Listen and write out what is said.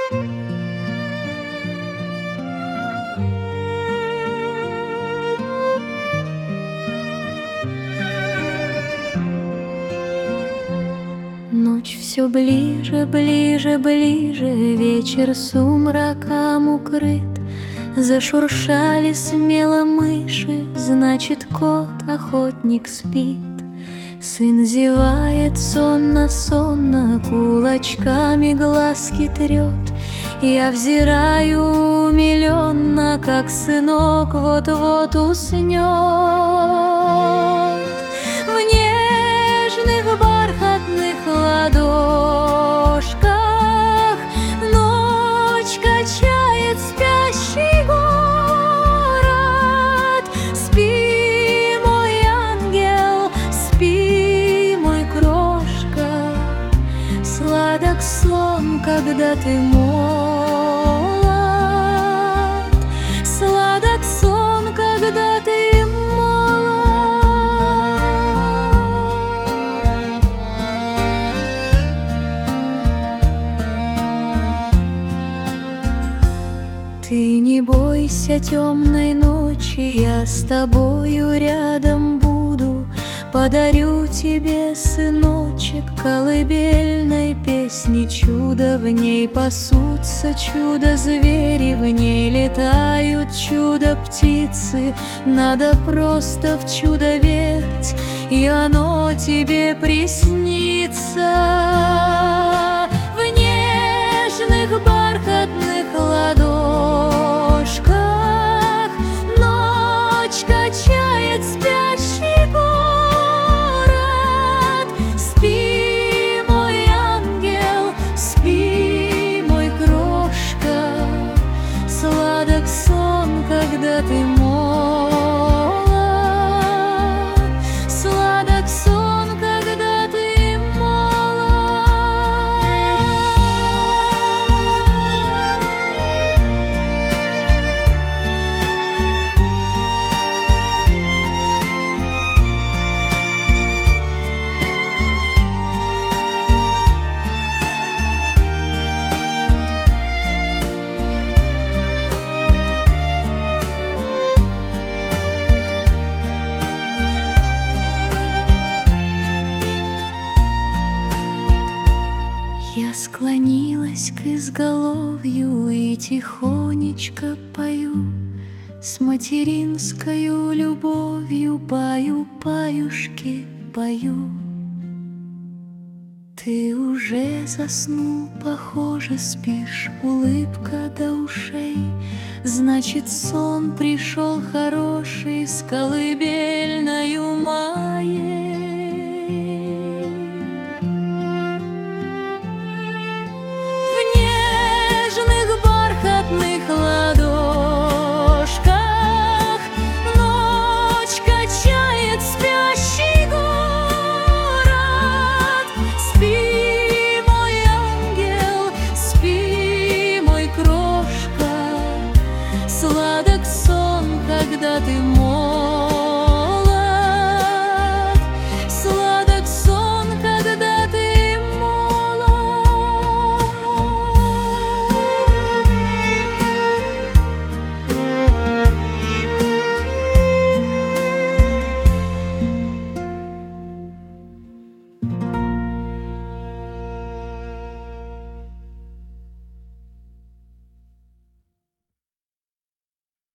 Ночь все ближе, ближе, ближе, вечер сумраком укрыт. Зашуршали смело мыши, значит, кот-охотник спит. Сын зевает сонно-сонно, кулачками глазки трет. Я взираю умиленно, как сынок вот-вот уснет. В нежных бархатных ладошках ночь качает спящий город. Спи, мой ангел, спи, мой крошка. Сладок сон, когда ты молод. Сладок сон, когда ты молод. Ты не бойся темной ночи, я с тобою рядом буду. Подарю тебе, сыночек, колыбельной песни чудо. В ней пасутся чудо-звери, в ней летают чудо-птицы. Надо просто в чудо верить, и оно тебе приснится. В нежных бархатных ладошках ночь качает спящий город. Спи, мой ангел, спи, мой крошка. Сладок сон, когда ты молод. Сладок сон, когда ты молод. Я склонилась к изголовью и тихонечко пою. С материнскою любовью пою, паюшки, пою. Ты уже заснул, похоже, спишь, улыбка до ушей. Значит, сон пришел хороший с колыбельною моей.